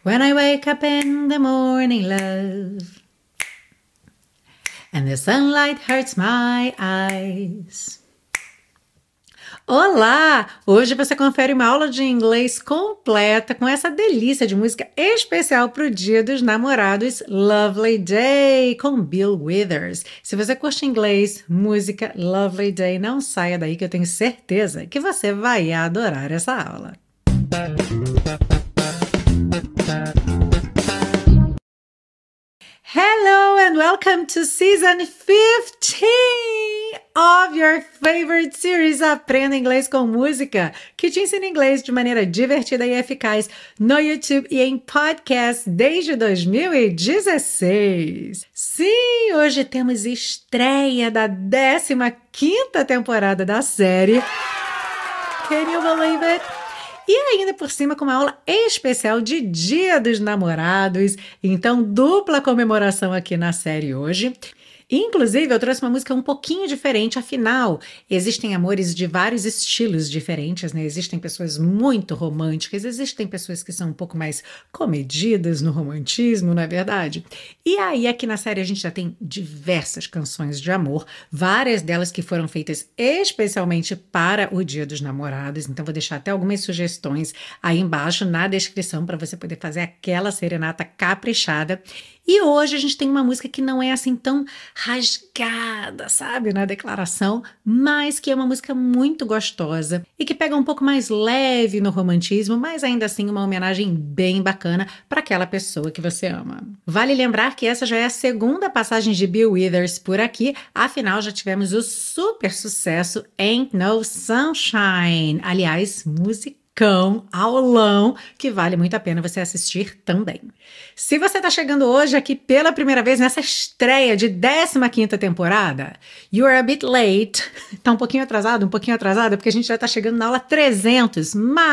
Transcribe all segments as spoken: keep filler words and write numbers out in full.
When I wake up in the morning, love, and the sunlight hurts my eyes. Olá! Hoje você confere uma aula de inglês completa com essa delícia de música especial para o Dia dos Namorados, Lovely Day, com Bill Withers. Se você curte inglês, música, Lovely Day, não saia daí que eu tenho certeza que você vai adorar essa aula. Hello and welcome to season fifteen of your favorite series Aprenda Inglês com Música, que te ensina inglês de maneira divertida e eficaz no YouTube e em podcast desde dois mil e dezesseis. Sim, hoje temos estreia da décima quinta temporada da série. Can you believe it? E ainda por cima com uma aula especial de Dia dos Namorados, então dupla comemoração aqui na série hoje. Inclusive, eu trouxe uma música um pouquinho diferente, afinal, existem amores de vários estilos diferentes, né? Existem pessoas muito românticas, existem pessoas que são um pouco mais comedidas no romantismo, não é verdade? E aí, aqui na série, a gente já tem diversas canções de amor, várias delas que foram feitas especialmente para o Dia dos Namorados, então vou deixar até algumas sugestões aí embaixo na descrição para você poder fazer aquela serenata caprichada. E hoje a gente tem uma música que não é assim tão rasgada, sabe, na declaração, mas que é uma música muito gostosa e que pega um pouco mais leve no romantismo, mas ainda assim uma homenagem bem bacana para aquela pessoa que você ama. Vale lembrar que essa já é a segunda passagem de Bill Withers por aqui, afinal já tivemos o super sucesso Ain't No Sunshine, aliás, música Cão, aulão, que vale muito a pena você assistir também. Se você está chegando hoje aqui pela primeira vez nessa estreia de décima quinta temporada, you are a bit late, tá um pouquinho atrasado, um pouquinho atrasada, porque a gente já está chegando na aula trezentos,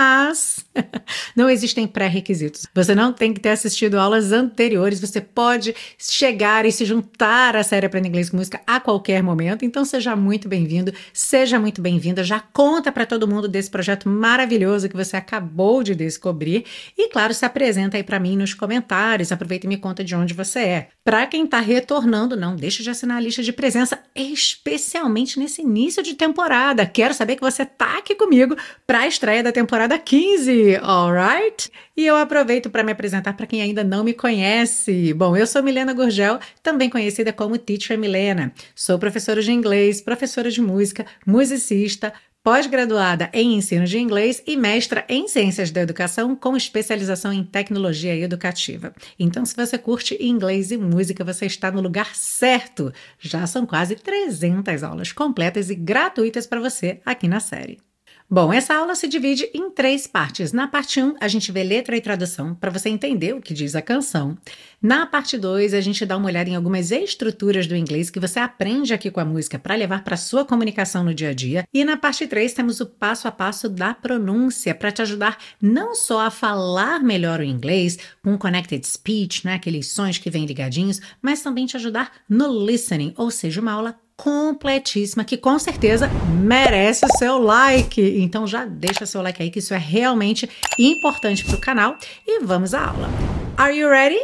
mas não existem pré-requisitos. Você não tem que ter assistido aulas anteriores, você pode chegar e se juntar à série Aprenda Inglês com Música a qualquer momento, então seja muito bem-vindo, seja muito bem-vinda, já conta para todo mundo desse projeto maravilhoso que você acabou de descobrir e, claro, se apresenta aí para mim nos comentários, aproveita e me conta de onde você é. Para quem está retornando, não deixe de assinar a lista de presença, especialmente nesse início de temporada. Quero saber que você tá aqui comigo para a estreia da temporada quinze, alright? E eu aproveito para me apresentar para quem ainda não me conhece. Bom, eu sou Milena Gurgel, também conhecida como Teacher Milena. Sou professora de inglês, professora de música, musicista, pós-graduada em ensino de inglês e mestra em ciências da educação com especialização em tecnologia educativa. Então, se você curte inglês e música, você está no lugar certo. Já são quase trezentas aulas completas e gratuitas para você aqui na série. Bom, essa aula se divide em três partes. Na parte um, a gente vê letra e tradução para você entender o que diz a canção. Na parte dois, a gente dá uma olhada em algumas estruturas do inglês que você aprende aqui com a música para levar para a sua comunicação no dia a dia. E na parte três, temos o passo a passo da pronúncia para te ajudar não só a falar melhor o inglês, com connected speech, né, aqueles sons que vêm ligadinhos, mas também te ajudar no listening, ou seja, uma aula completíssima que com certeza merece o seu like. Então já deixa seu like aí que isso é realmente importante para o canal e vamos à aula. Are you ready?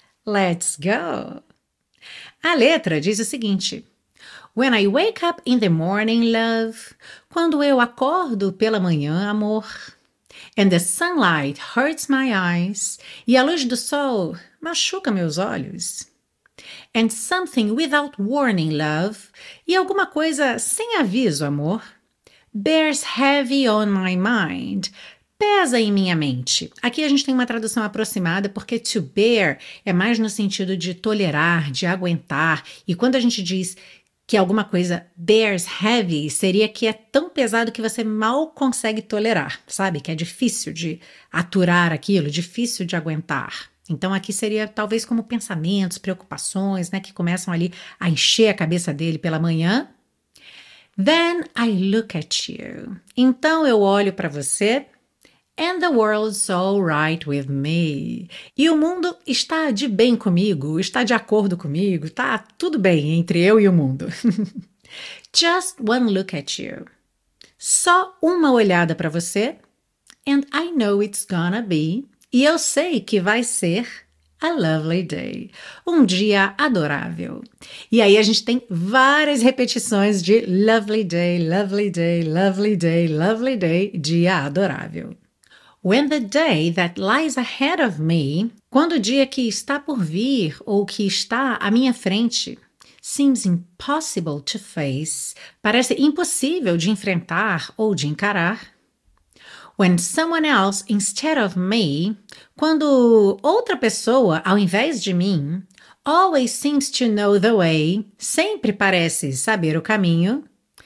Let's go! A letra diz o seguinte: When I wake up in the morning, love, quando eu acordo pela manhã, amor, and the sunlight hurts my eyes, e a luz do sol machuca meus olhos, and something without warning, love, e alguma coisa sem aviso, amor, bears heavy on my mind, pesa em minha mente. Aqui a gente tem uma tradução aproximada porque to bear é mais no sentido de tolerar, de aguentar, e quando a gente diz que alguma coisa bears heavy, seria que é tão pesado que você mal consegue tolerar, sabe? Que é difícil de aturar aquilo, difícil de aguentar. Então aqui seria talvez como pensamentos, preocupações, né, que começam ali a encher a cabeça dele pela manhã. Then I look at you. Então eu olho para você. And the world's all right with me. E o mundo está de bem comigo, está de acordo comigo, tá tudo bem entre eu e o mundo. Just one look at you. Só uma olhada para você. And I know it's gonna be. e eu sei que vai ser a lovely day, um dia adorável. E aí a gente tem várias repetições de lovely day, lovely day, lovely day, lovely day, dia adorável. When the day that lies ahead of me, quando o dia que está por vir ou que está à minha frente, seems impossible to face, parece impossível de enfrentar ou de encarar. When someone else instead of me, quando outra pessoa ao invés de mim, always seems to know the way, sempre parece saber o caminho,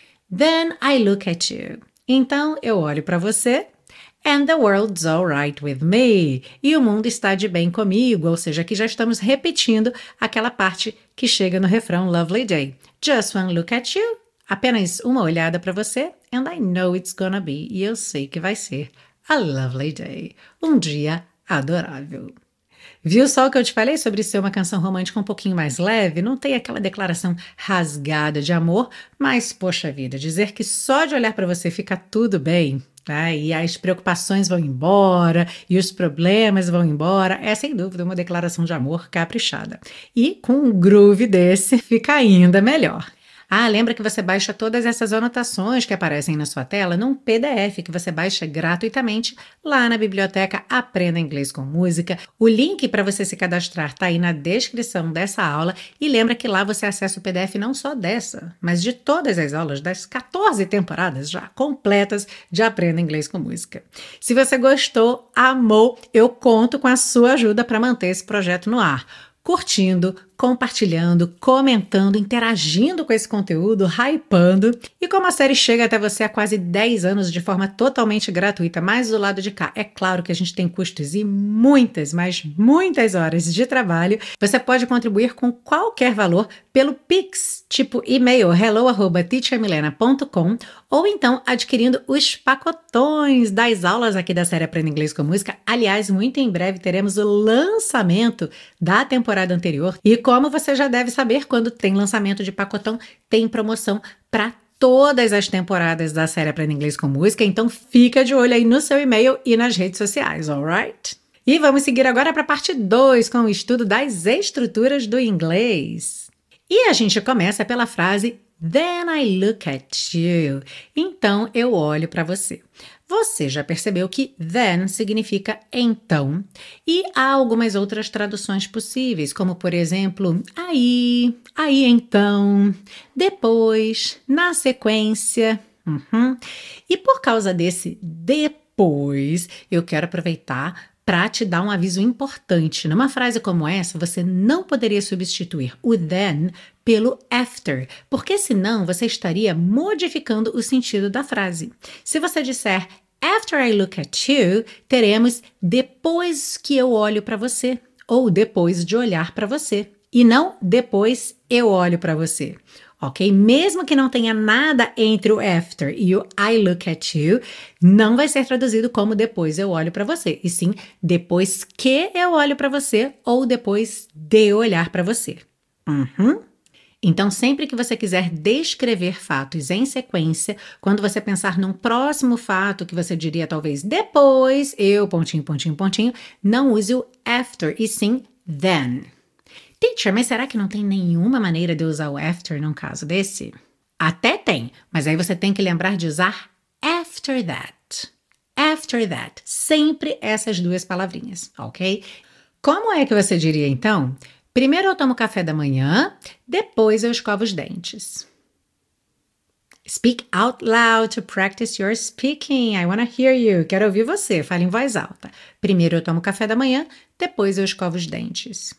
then I look at you. Então eu olho para você. And the world's all right with me. E o mundo está de bem comigo, ou seja, aqui já estamos repetindo aquela parte que chega no refrão Lovely Day. Just one look at you, apenas uma olhada para você, and I know it's gonna be, e eu sei que vai ser a lovely day, um dia adorável. Viu só o que eu te falei sobre ser uma canção romântica um pouquinho mais leve? Não tem aquela declaração rasgada de amor, mas, poxa vida, dizer que só de olhar para você fica tudo bem, tá? E as preocupações vão embora, e os problemas vão embora, é sem dúvida uma declaração de amor caprichada. E com um groove desse, fica ainda melhor. Ah, lembra que você baixa todas essas anotações que aparecem na sua tela num P D F que você baixa gratuitamente lá na biblioteca Aprenda Inglês com Música. O link para você se cadastrar está aí na descrição dessa aula e lembra que lá você acessa o P D F não só dessa, mas de todas as aulas das quatorze temporadas já completas de Aprenda Inglês com Música. Se você gostou, amou, eu conto com a sua ajuda para manter esse projeto no ar. Curtindo, compartilhando, comentando, interagindo com esse conteúdo, hypando. E como a série chega até você há quase dez anos de forma totalmente gratuita, mas do lado de cá, é claro que a gente tem custos e muitas, mas muitas horas de trabalho, você pode contribuir com qualquer valor pelo Pix, tipo e-mail hello arroba teacher milena ponto com, ou então adquirindo os pacotões das aulas aqui da série Aprenda Inglês com Música. Aliás, muito em breve teremos o lançamento da temporada anterior e como você já deve saber, quando tem lançamento de pacotão, tem promoção para todas as temporadas da série Aprenda Inglês com Música, então fica de olho aí no seu e-mail e nas redes sociais, alright? E vamos seguir agora para a parte dois, com o estudo das estruturas do inglês. E a gente começa pela frase Then I look at you. Então eu olho para você. Você já percebeu que then significa então, e há algumas outras traduções possíveis, como por exemplo, aí, aí então, depois, na sequência. Uhum. E por causa desse depois, eu quero aproveitar para te dar um aviso importante. Numa frase como essa, você não poderia substituir o then pelo after, porque senão você estaria modificando o sentido da frase. Se você disser after I look at you, teremos depois que eu olho para você, ou depois de olhar para você, e não depois eu olho para você. Ok? Mesmo que não tenha nada entre o after e o I look at you, não vai ser traduzido como depois eu olho para você, e sim depois que eu olho para você ou depois de eu olhar para você. Uhum. Então, sempre que você quiser descrever fatos em sequência, quando você pensar num próximo fato que você diria talvez depois, eu, pontinho, pontinho, pontinho, não use o after, e sim then. Teacher, mas será que não tem nenhuma maneira de usar o after num caso desse? Até tem, mas aí você tem que lembrar de usar after that. After that. Sempre essas duas palavrinhas, ok? Como é que você diria então? Primeiro eu tomo café da manhã, depois eu escovo os dentes. Speak out loud to practice your speaking. I want to hear you. Quero ouvir você. Fale em voz alta. Primeiro eu tomo café da manhã, depois eu escovo os dentes.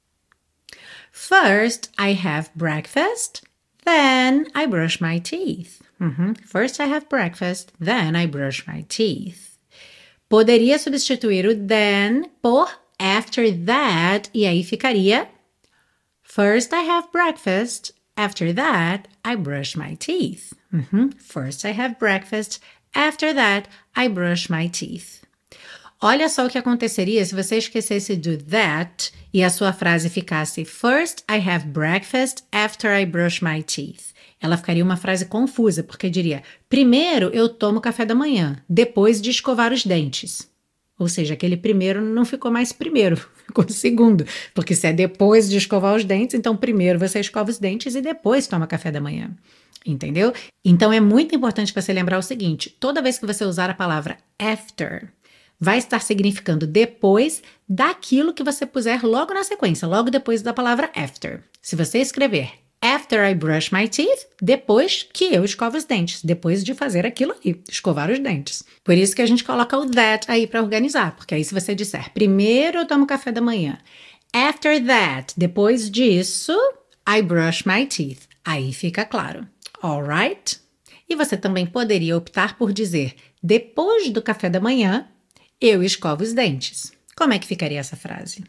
First, I have breakfast, then I brush my teeth. Uhum. First, I have breakfast, then I brush my teeth. Poderia substituir o then por after that, e aí ficaria First, I have breakfast, after that, I brush my teeth. Uhum. First, I have breakfast, after that, I brush my teeth. Olha só o que aconteceria se você esquecesse do that e a sua frase ficasse First, I have breakfast after I brush my teeth. Ela ficaria uma frase confusa, porque diria primeiro eu tomo café da manhã, depois de escovar os dentes. Ou seja, aquele primeiro não ficou mais primeiro, ficou segundo. Porque se é depois de escovar os dentes, então primeiro você escova os dentes e depois toma café da manhã. Entendeu? Então é muito importante você lembrar o seguinte: toda vez que você usar a palavra after, vai estar significando depois daquilo que você puser logo na sequência, logo depois da palavra after. Se você escrever after I brush my teeth, depois que eu escovo os dentes, depois de fazer aquilo ali, escovar os dentes. Por isso que a gente coloca o that aí para organizar, porque aí se você disser primeiro eu tomo café da manhã, after that, depois disso, I brush my teeth. Aí fica claro. Alright? E você também poderia optar por dizer depois do café da manhã, eu escovo os dentes. Como é que ficaria essa frase?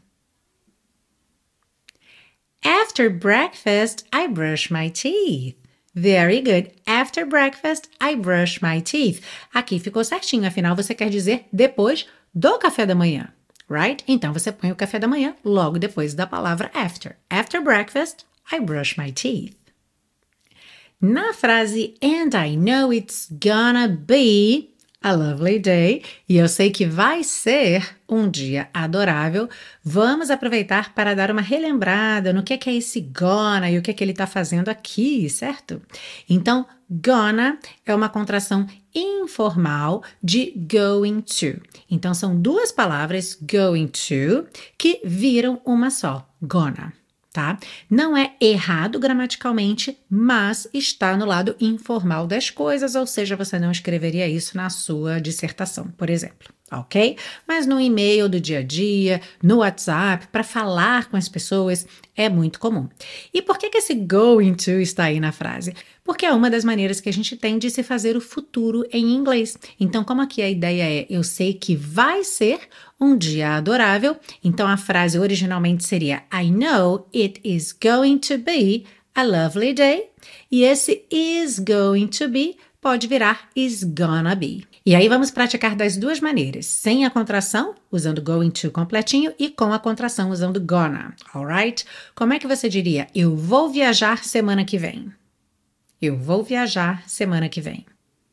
After breakfast, I brush my teeth. Very good. After breakfast, I brush my teeth. Aqui ficou certinho, afinal você quer dizer depois do café da manhã, right? Então você põe o café da manhã logo depois da palavra after. After breakfast, I brush my teeth. Na frase and I know it's gonna be a lovely day, e eu sei que vai ser um dia adorável, vamos aproveitar para dar uma relembrada no que é, que é esse gonna e o que é que ele está fazendo aqui, certo? Então, gonna é uma contração informal de going to. Então, são duas palavras, going to, que viram uma só, gonna. Tá? Não é errado gramaticalmente, mas está no lado informal das coisas, ou seja, você não escreveria isso na sua dissertação, por exemplo, ok? Mas no e-mail do dia a dia, no WhatsApp, para falar com as pessoas, é muito comum. E por que que esse going to está aí na frase? Porque é uma das maneiras que a gente tem de se fazer o futuro em inglês. Então, como aqui a ideia é, eu sei que vai ser um dia adorável, então a frase originalmente seria I know it is going to be a lovely day, e esse is going to be pode virar is gonna be. E aí vamos praticar das duas maneiras, sem a contração, usando going to completinho, e com a contração, usando gonna, alright? Como é que você diria, eu vou viajar semana que vem? Eu vou viajar semana que vem.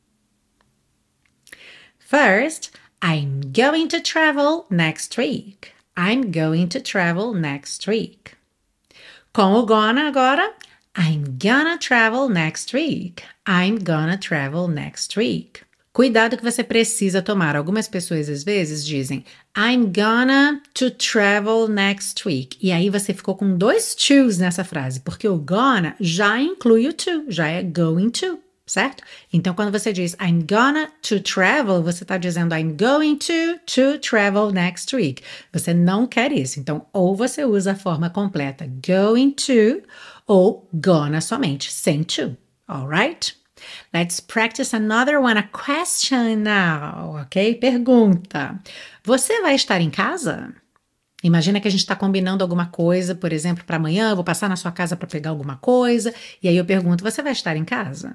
First, I'm going to travel next week. I'm going to travel next week. Com o gonna agora, I'm gonna travel next week. I'm gonna travel next week. Cuidado que você precisa tomar. Algumas pessoas às vezes dizem I'm gonna to travel next week. E aí você ficou com dois to's nessa frase, porque o gonna já inclui o to, já é going to, certo? Então quando você diz I'm gonna to travel, você está dizendo I'm going to to travel next week. Você não quer isso. Então ou você usa a forma completa going to ou gonna somente, sem to. Alright? Let's practice another one, a question now, ok? Pergunta. Você vai estar em casa? Imagina que a gente está combinando alguma coisa, por exemplo, para amanhã, eu vou passar na sua casa para pegar alguma coisa, e aí eu pergunto, você vai estar em casa?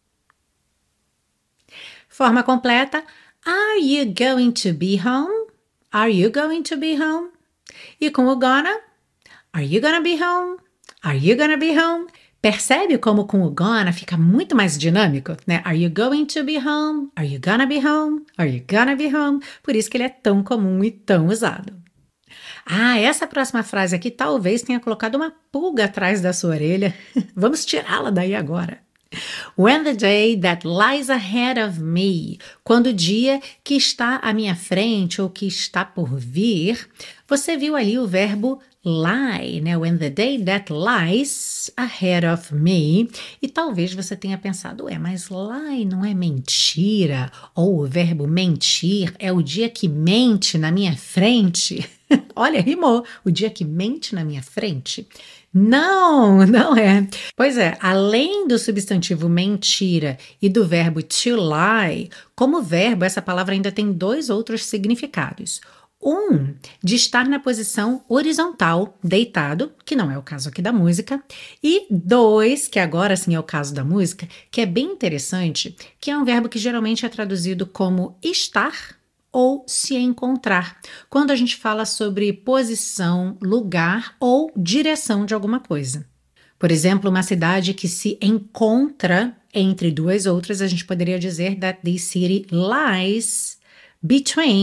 Forma completa, are you going to be home? Are you going to be home? E com o gonna, are you gonna be home? Are you gonna be home? Percebe como com o gonna fica muito mais dinâmico, né? Are you going to be home? Are you gonna be home? Are you gonna be home? Por isso que ele é tão comum e tão usado. Ah, essa próxima frase aqui talvez tenha colocado uma pulga atrás da sua orelha. Vamos tirá-la daí agora. When the day that lies ahead of me, quando o dia que está à minha frente ou que está por vir, você viu ali o verbo lie, né? When the day that lies ahead of me. E talvez você tenha pensado, ué, mas lie não é mentira? Ou o verbo mentir é o dia que mente na minha frente? Olha, rimou. O dia que mente na minha frente? Não, não é. Pois é, além do substantivo mentira e do verbo to lie, como verbo, essa palavra ainda tem dois outros significados. Um, de estar na posição horizontal, deitado, que não é o caso aqui da música. E dois, que agora sim é o caso da música, que é bem interessante, que é um verbo que geralmente é traduzido como estar ou se encontrar, quando a gente fala sobre posição, lugar ou direção de alguma coisa. Por exemplo, uma cidade que se encontra entre duas outras, a gente poderia dizer that the city lies between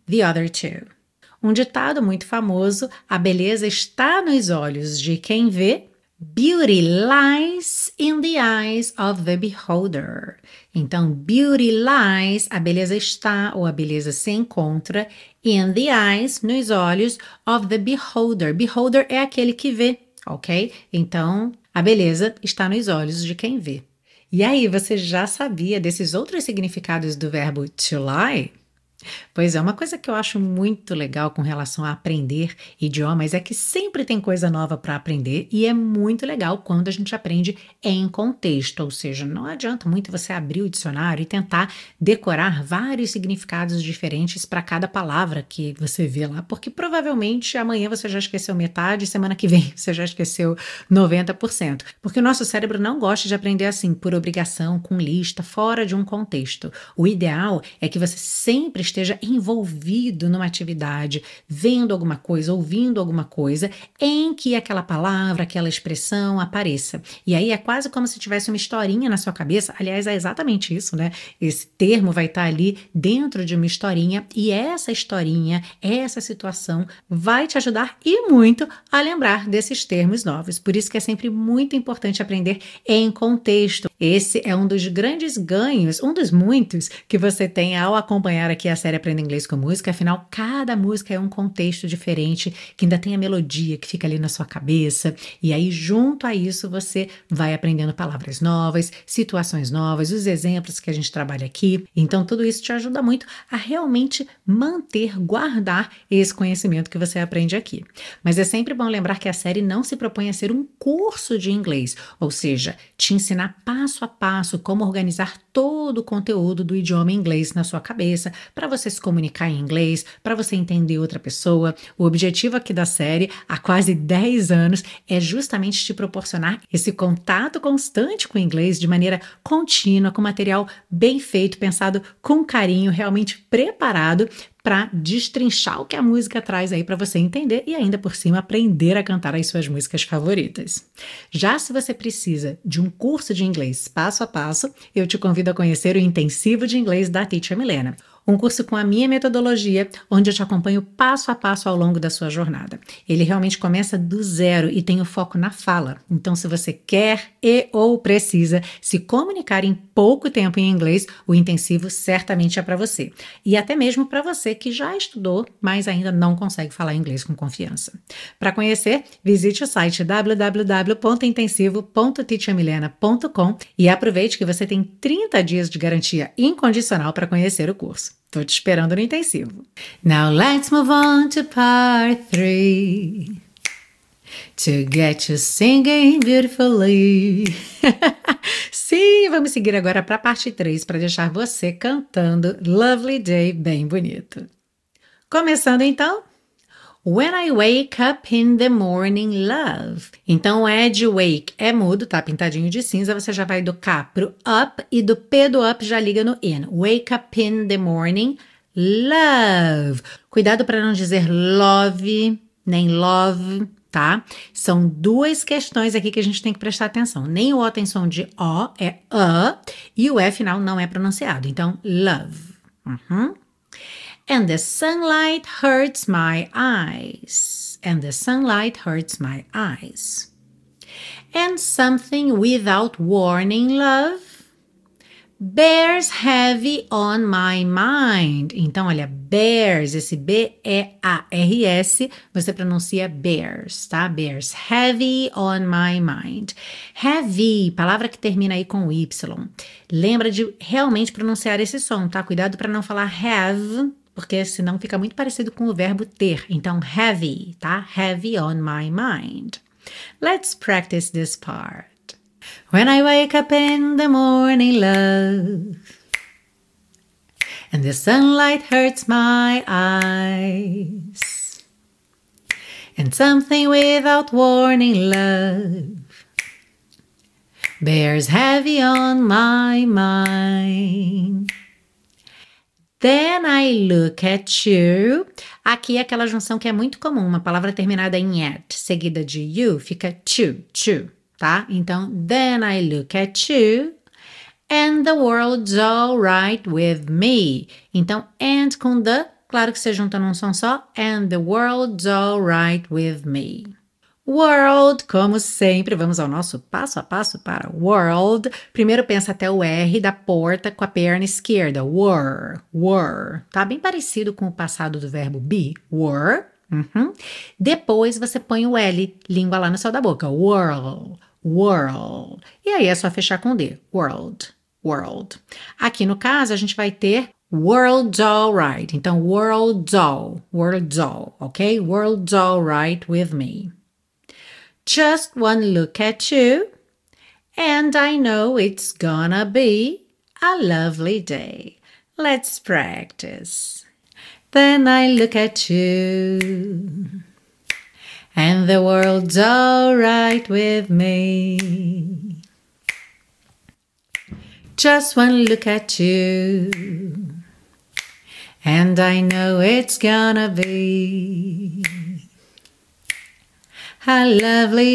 the other two. Um ditado muito famoso, a beleza está nos olhos de quem vê. Beauty lies in the eyes of the beholder. Então, beauty lies, a beleza está ou a beleza se encontra in the eyes, nos olhos of the beholder. Beholder é aquele que vê, ok? Então, a beleza está nos olhos de quem vê. E aí, você já sabia desses outros significados do verbo to lie? Pois é, uma coisa que eu acho muito legal com relação a aprender idiomas é que sempre tem coisa nova para aprender e é muito legal quando a gente aprende em contexto, ou seja, não adianta muito você abrir o dicionário e tentar decorar vários significados diferentes para cada palavra que você vê lá, porque provavelmente amanhã você já esqueceu metade, semana que vem você já esqueceu noventa por cento, porque o nosso cérebro não gosta de aprender assim, por obrigação, com lista, fora de um contexto. O ideal é que você sempre esteja envolvido numa atividade, vendo alguma coisa, ouvindo alguma coisa, em que aquela palavra, aquela expressão apareça. E aí é quase como se tivesse uma historinha na sua cabeça. Aliás, é exatamente isso, né? Esse termo vai estar ali dentro de uma historinha e essa historinha, essa situação vai te ajudar e muito a lembrar desses termos novos. Por isso que é sempre muito importante aprender em contexto. Esse é um dos grandes ganhos, um dos muitos que você tem ao acompanhar aqui a série Aprenda Inglês com Música. Afinal, cada música é um contexto diferente, que ainda tem a melodia que fica ali na sua cabeça. E aí, junto a isso, você vai aprendendo palavras novas, situações novas, os exemplos que a gente trabalha aqui. Então, tudo isso te ajuda muito a realmente manter, guardar esse conhecimento que você aprende aqui. Mas é sempre bom lembrar que a série não se propõe a ser um curso de inglês, ou seja, te ensinar passo a passo como organizar todo o conteúdo do idioma inglês na sua cabeça, para você se comunicar em inglês, para você entender outra pessoa. O objetivo aqui da série, há quase dez anos, é justamente te proporcionar esse contato constante com o inglês de maneira contínua, com material bem feito, pensado com carinho, realmente preparado para destrinchar o que a música traz aí para você entender e ainda por cima aprender a cantar as suas músicas favoritas. Já se você precisa de um curso de inglês passo a passo, eu te convido a conhecer o Intensivo de Inglês da Teacher Milena. Um curso com a minha metodologia, onde eu te acompanho passo a passo ao longo da sua jornada. Ele realmente começa do zero e tem o foco na fala. Então, se você quer e ou precisa se comunicar em pouco tempo em inglês, o intensivo certamente é para você. E até mesmo para você que já estudou, mas ainda não consegue falar inglês com confiança. Para conhecer, visite o site w w w ponto intensivo ponto teacher milena ponto com e aproveite que você tem trinta dias de garantia incondicional para conhecer o curso. Tô te esperando no intensivo. Now let's move on to part three. To get you singing beautifully. Sim, vamos seguir agora para a parte três para deixar você cantando Lovely Day bem bonito. Começando então. When I wake up in the morning, love. Então, é de wake, é mudo, tá pintadinho de cinza, você já vai do K pro up e do P do up já liga no in. Wake up in the morning, love. Cuidado para não dizer love, nem love, tá? São duas questões aqui que a gente tem que prestar atenção. Nem o O tem som de O, é A, e o E final não é pronunciado. Então, love. Uhum. And the sunlight hurts my eyes. And the sunlight hurts my eyes. And something without warning, love, bears heavy on my mind. Então, olha, bears, esse B E A R S, você pronuncia bears, tá? Bears, heavy on my mind. Heavy, palavra que termina aí com Y. Lembra de realmente pronunciar esse som, tá? Cuidado para não falar have, porque senão fica muito parecido com o verbo ter. Então, heavy, tá? Heavy on my mind. Let's practice this part. When I wake up in the morning, love, and the sunlight hurts my eyes, and something without warning, love, bears heavy on my mind. Then I look at you. Aqui é aquela junção que é muito comum, uma palavra terminada em at, seguida de you, fica to, to, tá? Então, then I look at you, and the world's all right with me. Então, and com the claro que você junta num som só. And the world's alright with me. World, como sempre, vamos ao nosso passo a passo para world. Primeiro pensa até o R da porta com a perna esquerda. Were, were. Tá bem parecido com o passado do verbo be. Were. Uhum. Depois você põe o L, língua lá no céu da boca. Whirl, whirl. E aí é só fechar com D. World, world. Aqui no caso a gente vai ter world's alright. Então, world's all, world's all, ok? World's alright with me. Just one look at you, and I know it's gonna be a lovely day. Let's practice. Then I look at you, and the world's alright with me. Just one look at you, and I know it's gonna be a lovely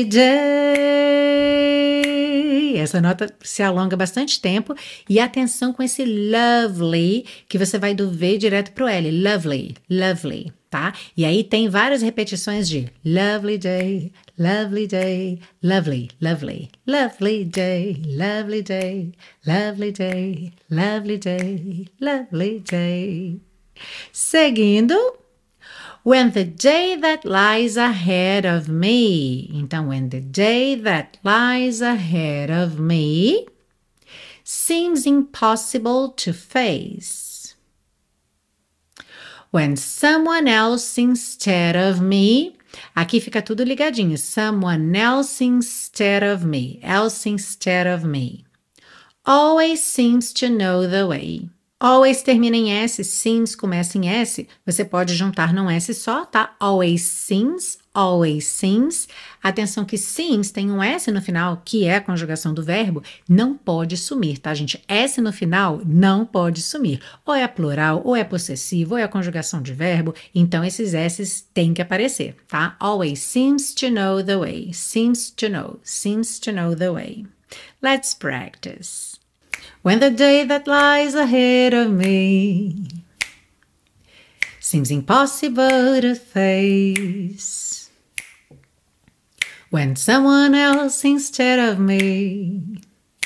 day. Essa nota se alonga bastante tempo e atenção com esse lovely, que você vai do V direto pro L. Lovely, lovely, tá? E aí tem várias repetições de lovely day, lovely day, lovely, lovely, lovely day, lovely day, lovely day, lovely day, lovely day. Seguindo. When the day that lies ahead of me. Então, when the day that lies ahead of me seems impossible to face. When someone else instead of me. Aqui fica tudo ligadinho. Someone else instead of me. Else instead of me. Always seems to know the way. Always termina em S, seems começa em S, você pode juntar num S só, tá? Always seems, always seems. Atenção que seems tem um S no final, que é a conjugação do verbo, não pode sumir, tá, gente? S no final não pode sumir. Ou é plural, ou é possessivo, ou é a conjugação de verbo, então esses S's têm que aparecer, tá? Always seems to know the way, seems to know, seems to know the way. Let's practice. When the day that lies ahead of me seems impossible to face. When someone else instead of me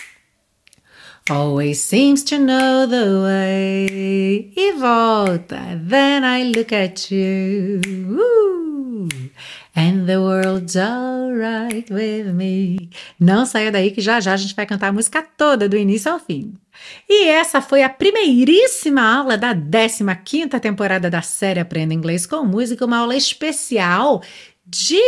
always seems to know the way. E volta. Then I look at you. Woo! And the world's alright with me. Não saia daí que já já a gente vai cantar a música toda, do início ao fim. E essa foi a primeiríssima aula da décima quinta temporada da série Aprenda Inglês com Música, uma aula especial de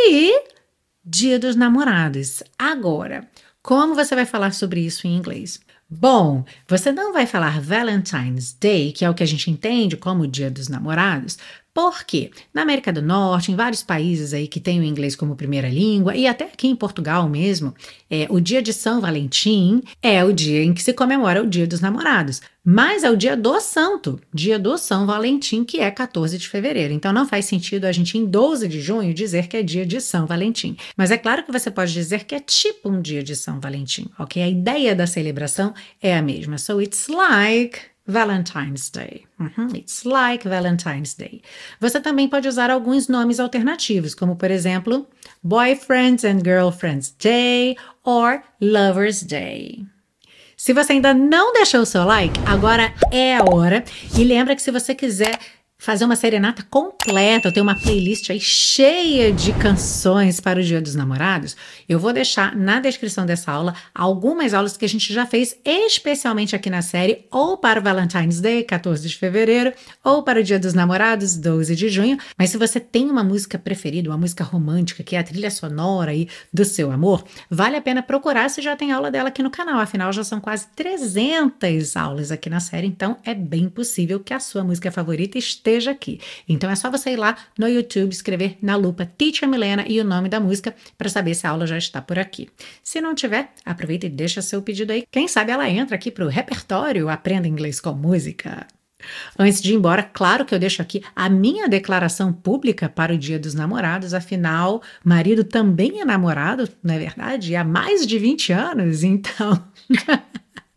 Dia dos Namorados. Agora, como você vai falar sobre isso em inglês? Bom, você não vai falar Valentine's Day, que é o que a gente entende como Dia dos Namorados, porque na América do Norte, em vários países aí que têm o inglês como primeira língua, e até aqui em Portugal mesmo, é, o dia de São Valentim é o dia em que se comemora o Dia dos Namorados. Mas é o dia do santo, dia do São Valentim, que é quatorze de fevereiro. Então não faz sentido a gente em doze de junho dizer que é dia de São Valentim. Mas é claro que você pode dizer que é tipo um dia de São Valentim, ok? A ideia da celebração é a mesma. So it's like Valentine's Day. Uhum. It's like Valentine's Day. Você também pode usar alguns nomes alternativos, como por exemplo, Boyfriends and Girlfriends Day or Lover's Day. Se você ainda não deixou o seu like, agora é a hora. E lembra que se você quiser fazer uma serenata completa, eu tenho uma playlist aí cheia de canções para o Dia dos Namorados, eu vou deixar na descrição dessa aula algumas aulas que a gente já fez especialmente aqui na série, ou para o Valentine's Day, quatorze de fevereiro, ou para o Dia dos Namorados, doze de junho. Mas se você tem uma música preferida, uma música romântica, que é a trilha sonora aí do seu amor, vale a pena procurar se já tem aula dela aqui no canal. Afinal, já são quase trezentas aulas aqui na série, então é bem possível que a sua música favorita esteja esteja aqui. Então é só você ir lá no YouTube, escrever na lupa Teacher Milena e o nome da música para saber se a aula já está por aqui. Se não tiver, aproveita e deixa seu pedido aí. Quem sabe ela entra aqui para o repertório Aprenda Inglês com Música. Antes de ir embora, claro que eu deixo aqui a minha declaração pública para o Dia dos Namorados, afinal, marido também é namorado, não é verdade? Há mais de vinte anos, então...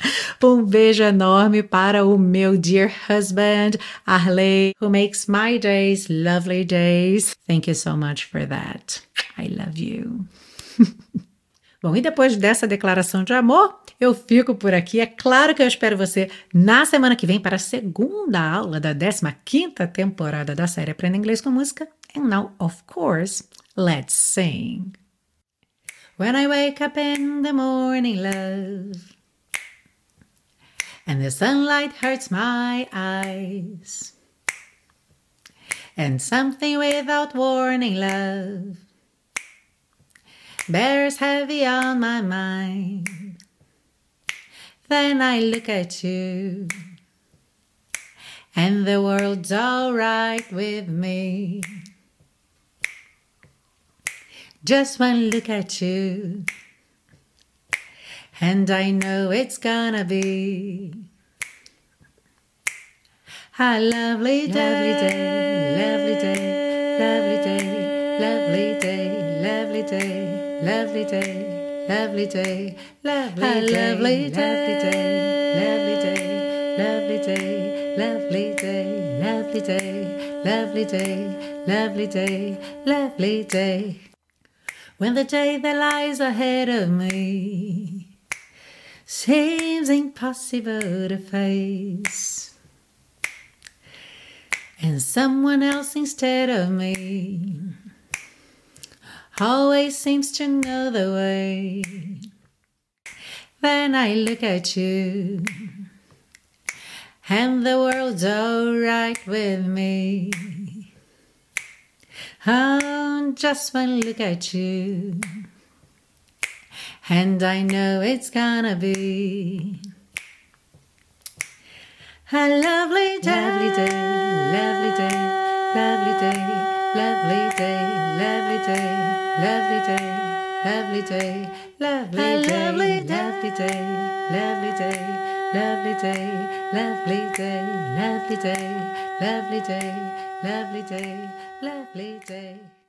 Um beijo enorme para o meu dear husband, Arley, who makes my days lovely days. Thank you so much for that. I love you. Bom, e depois dessa declaração de amor, eu fico por aqui. É claro que eu espero você na semana que vem para a segunda aula da décima quinta temporada da série Aprenda Inglês com Música. And now, of course, let's sing. When I wake up in the morning, love, and the sunlight hurts my eyes, and something without warning, love, bears heavy on my mind, then I look at you, and the world's all right with me. Just one look at you, and I know it's gonna be a lovely day, lovely day, lovely day, lovely day, lovely day, lovely day, lovely day, lovely day, lovely day, lovely day, lovely day, lovely day, lovely day, lovely day, lovely day, lovely day. When the day that lies ahead of me seems impossible to face, and someone else instead of me always seems to know the way, then I look at you, and the world's all right with me. Oh, just one look at you, and I know it's gonna be a lovely day, lovely day, lovely day, lovely day, lovely day, lovely day, lovely day, lovely day, lovely day, lovely day, lovely day, lovely day, lovely day, lovely day, lovely day, lovely day, lovely day.